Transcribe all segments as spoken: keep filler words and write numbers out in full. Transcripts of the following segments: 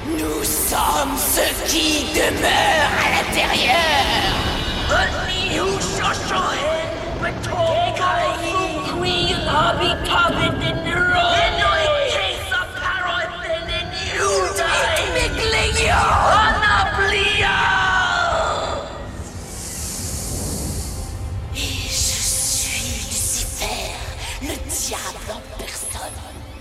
Nous sommes ceux qui demeurent à l'intérieur. Only who shall show him, but all we are becoming in the road. In no case of paraffin in you die. Micléo, Anablion. Et je suis Lucifer, le diable en personne.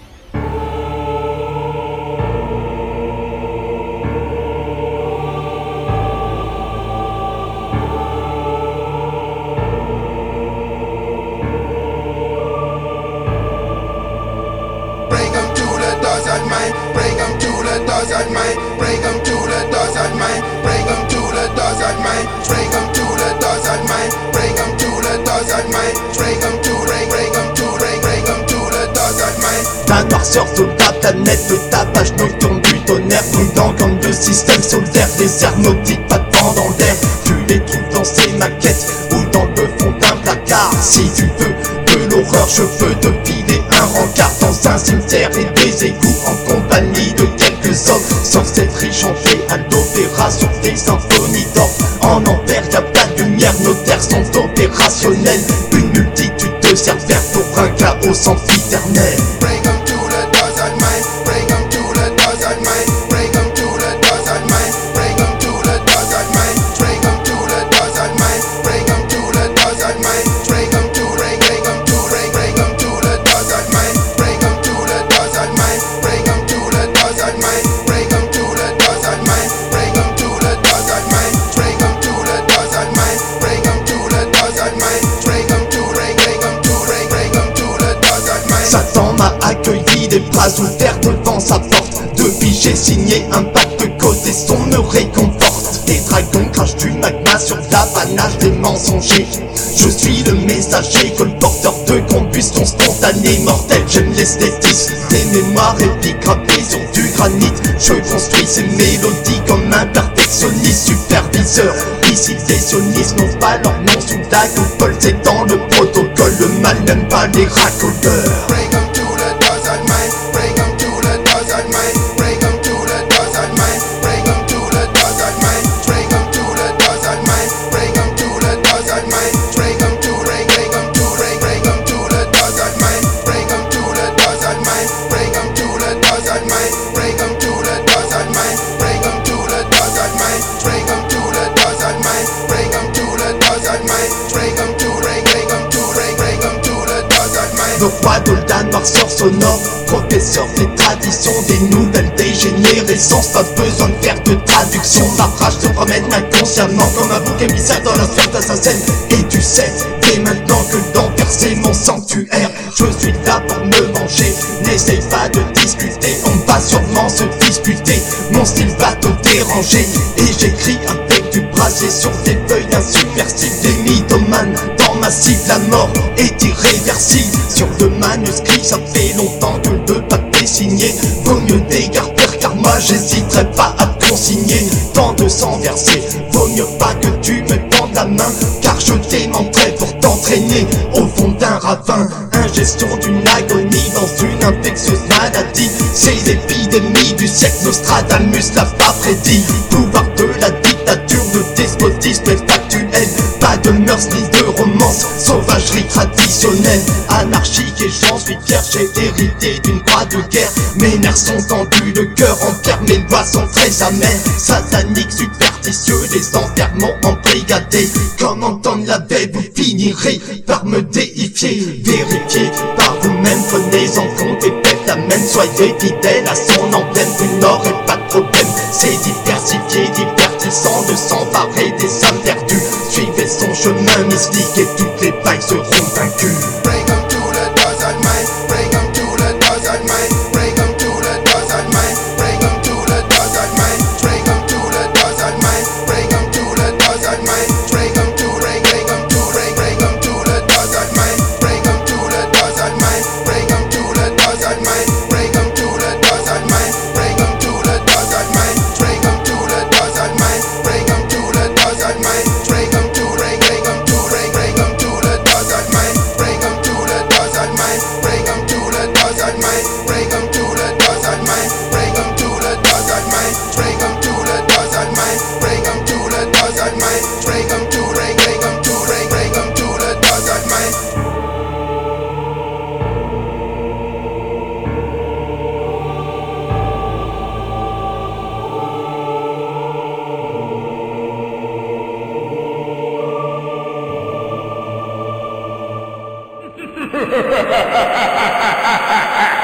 Bring them to the doors at mine. Bring them to the doors at mine. Bring them to the doors at mine. Bring them to the doors at mine. Bring them to the doors at mine. Bring them to bring bring them to bring bring them to the doors at mine. La noirceur sur ta planète, le tapage nocturne du tonnerre, fondant comme deux systèmes solaires, des aéronautiques battant dans l'air. Tu les trouves dans ces maquettes ou dans le fond d'un placard. Si tu veux de l'horreur, je veux te filer un rencard dans un cimetière et des égouts en compagnie de quelques hommes. Sauf cette riche entrée à l'opéra sur des symphonies d'or. En envers y'a pas de lumière, nos terres sont opérationnelles. Une multitude de serveurs pour un chaos sempiternel. Bring them to the doors at mine. Bring them to the doors at mine. Bring them to the doors at mine. Bring them to the doors at mine. Bring them to the doors at mine. Bring them to the doors at mine. Bring them to bring bring them to bring bring them to the doors at mine. Bring them to the doors at mine. Bring them to the doors at mine. Bring them to the doors at mine. Bring them to the doors at mine. Bring them to the doors at mine. Bring them to the doors at mine. Bring them to bring bring them to bring bring them to the doors at mine. Satan m'a accueilli des bras ouverts devant sa porte. Depuis j'ai signé un pacte côté son me réconforte. Les dragons crachent du magma sur l'apanage des mensongers. Je suis le messager, colporteur de combustion spontanée mortelle. J'aime l'esthétisme, des mémoires épiques gravées sur du granit. Je construis ces mélodies comme un perfectionniste superviseur. Ici les sionistes n'ont pas leur nom sous la coupole. C'est dans le protocole, le mal n'aime pas les racoleurs. Bring them to the doors at mine. Bring them to the doors at mine. Bring them to the doors at mine. Bring them to the doors at mine. Bring them to the doors at mine. Bring them to the doors at mine. Bring them to bring bring them to bring bring them to the doors at mine. Bring them to the doors at mine. Bring them to the doors at mine. Bring them to the doors at mine. Bring them to the doors at mine. Bring them to the doors at mine. Bring them to the doors at mine. Bring them to bring bring them to bring bring them to the doors at mine. Le roi de la noirceur sonore, professeur des traditions, des nouvelles dégénérescences. Pas besoin de faire de traduction. La rage se promène inconsciemment comme un bouc émissaire dans la sphère d'Assassin. Et tu sais, dès maintenant que l'enfer c'est mon sanctuaire. Je suis là pour me manger, n'essaye pas de discuter. On va sûrement se disputer, mon style va te déranger. Et j'écris avec du brasier sur des feuilles insubmersibles. Des mythomanes dans ma cible, la mort est irréversible. Sur le manuscrit, ça fait longtemps que le papier signé. Vaut mieux dégarder car moi j'hésiterai pas à te consigner. Tant de sang versé, vaut mieux pas que tu me tendes la main. Car je t'aimanterai pour t'entraîner au fond d'un ravin. Ingestion d'une agonie dans une infectieuse maladie. C'est l'épidémie du siècle, Nostradamus l'a pas prédit. Pouvoir de la dictature, le despotisme est factuel. Pas de mœurs ni de romance, sauvagerie traditionnelle. Anarchique et j'en suis fier, j'ai hérité d'une croix de guerre. Mes nerfs sont tendus, le cœur en pierre, mes doigts sont très amers. Satanique, superstitieux, les enterrements embrigadés. Comme Anton l'avait, vous finirez par me déifier. Vérifiez par vous-même, prenez-en compte et faites la même. Soyez fidèles à son emblème, du nord et pas de problème. C'est diversifié, divertissant de s'emparer des âmes perdues. Suivez son chemin mystique et toutes les failles seront vaincues. Bring them to the doors at mine. Bring them to the doors at mine. Bring them to the doors at mine. Bring them to the doors at mine. Bring them to the doors at mine. Bring them to the doors at mine. Bring them to bring bring them to bring bring them to the doors at mine. Bring them to the doors at mine. Bring them to the doors at mine. Bring them to the doors at mine. Bring them to the doors at mine. Bring them to the doors at mine. Bring them to the doors at mine. Bring them to bring bring them to bring bring them to the doors at mine. Bring them Ha ha ha ha ha ha ha!